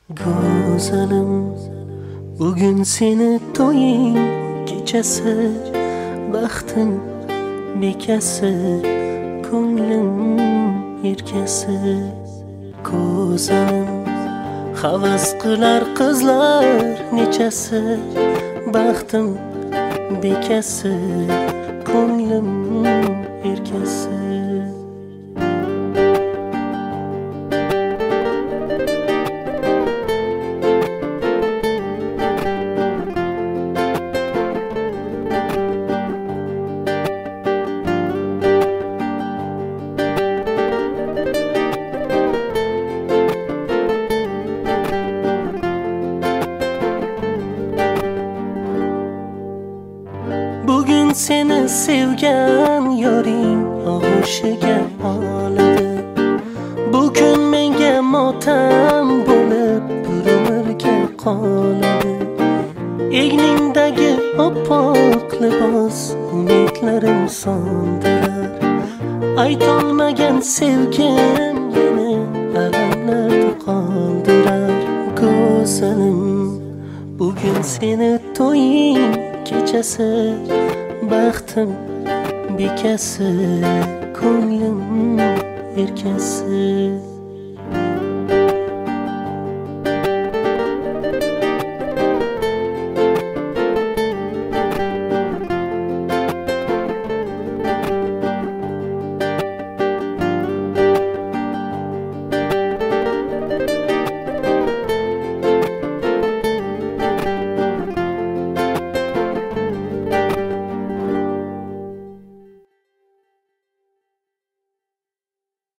Go'zalim, bugün seni to'ying kechasi, baxtim bekasi, ko'nglim erkasi. Ko'zim havas qilar qizlar nechasi, baxtim bekasi, ko'nglim erkasi. Bugün seni sevgan yoring og'ushiga oladi. Bugün menga motam bo'lib bir umrga qoladi. Egningdagi oppoq libos umidlarim sondirar. Aytolmagan sevgim meni alamlarda qoldirar. Go'zalim, bugün seni to'ying kechasi, baxtim bekasi, ko'nglim erkasi.